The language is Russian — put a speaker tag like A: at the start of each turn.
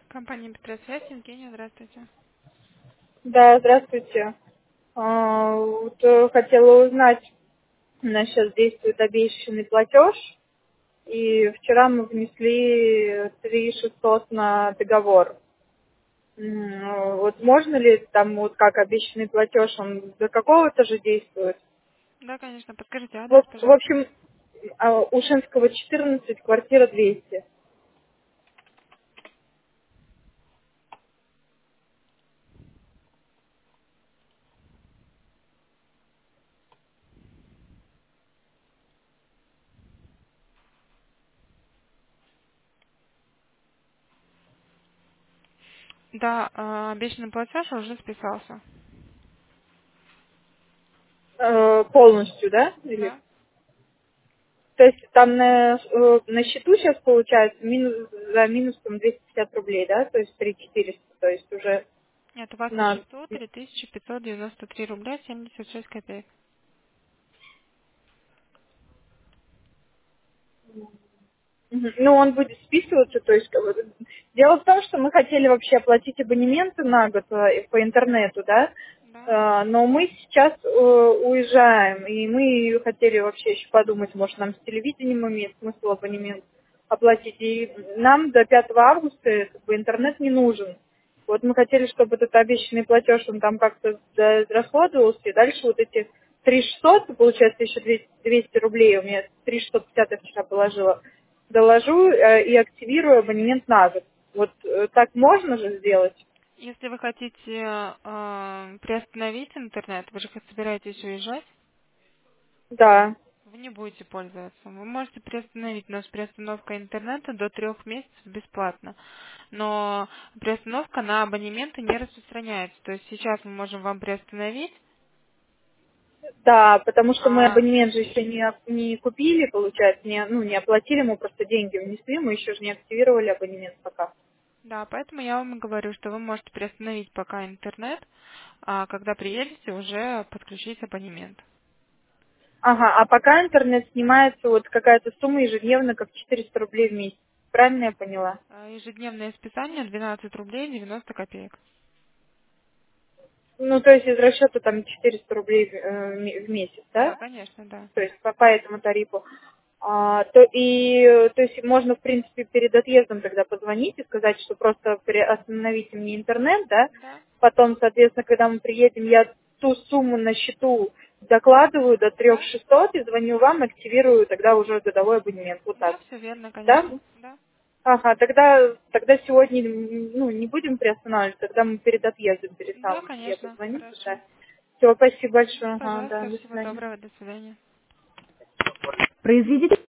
A: Компания Петросвязь, Евгения, здравствуйте.
B: Да, здравствуйте. Хотела узнать, у нас сейчас действует обещанный платеж, и вчера мы внесли 3600 на договор. Вот можно ли там, вот как обещанный платеж, он до какого-то же действует?
A: Да, конечно. Подскажите адрес,
B: В
A: пожалуйста.
B: общем, Ушинского 14, квартира 200.
A: Да, обещанный платеж уже списался.
B: Полностью, да? Или...
A: Да?
B: То есть там на счету сейчас получается за минус там, 250 рублей, да? То есть 3400, то есть уже
A: Нет, у вас на
B: на...
A: счету 3593 рубля 76 копеек.
B: Мгм. Ну, он будет списываться, то есть дело в том, что мы хотели вообще оплатить абонементы на год по интернету, да,
A: Да?
B: Но мы сейчас уезжаем, и мы хотели вообще еще подумать, может, нам с телевидением имеет смысл абонемент оплатить. И нам до 5 августа как бы интернет не нужен. Вот мы хотели, чтобы этот обещанный платеж, он там как-то расходовался, и дальше вот эти 3600, получается, еще 200 рублей, у меня 3650 я вчера положила, доложу и активирую абонемент на год. Вот так можно же сделать?
A: Если вы хотите приостановить интернет, вы же собираетесь уезжать,
B: Да.
A: вы не будете пользоваться. Вы можете приостановить, но с приостановкой интернета до 3 месяцев бесплатно. Но приостановка на абонементы не распространяется. То есть сейчас мы можем вам приостановить,
B: Да, потому что мы
A: а
B: абонемент же еще не купили, получается, не оплатили, мы просто деньги внесли, мы еще же не активировали абонемент пока.
A: да, поэтому я вам и говорю, что вы можете приостановить пока интернет, а когда приедете, уже подключить абонемент.
B: Ага, а пока интернет снимается вот какая-то сумма ежедневно, как 400 рублей в месяц. Правильно я поняла?
A: Ежедневное списание 12 рублей 90 копеек.
B: Ну, то есть из расчета там 400 рублей в месяц, да?
A: Да, конечно, да.
B: То есть по этому тарифу. То есть можно, в принципе, перед отъездом тогда позвонить и сказать, что просто остановите мне интернет, да?
A: Да,
B: Потом, соответственно, когда мы приедем, я ту сумму на счету докладываю до
A: да,
B: 3600 и звоню вам, активирую тогда уже годовой абонемент. Вот
A: да,
B: так.
A: все верно,
B: Да?
A: конечно. Да,
B: Ага, тогда сегодня, не будем приостанавливать, тогда мы перед отъездом, перед
A: да,
B: самым, я
A: конечно,
B: позвоню,
A: хорошо.
B: да. Все, спасибо большое, ага, да,
A: Пожалуйста,
B: до
A: всего
B: свидания.
A: доброго, до свидания.
B: Произведите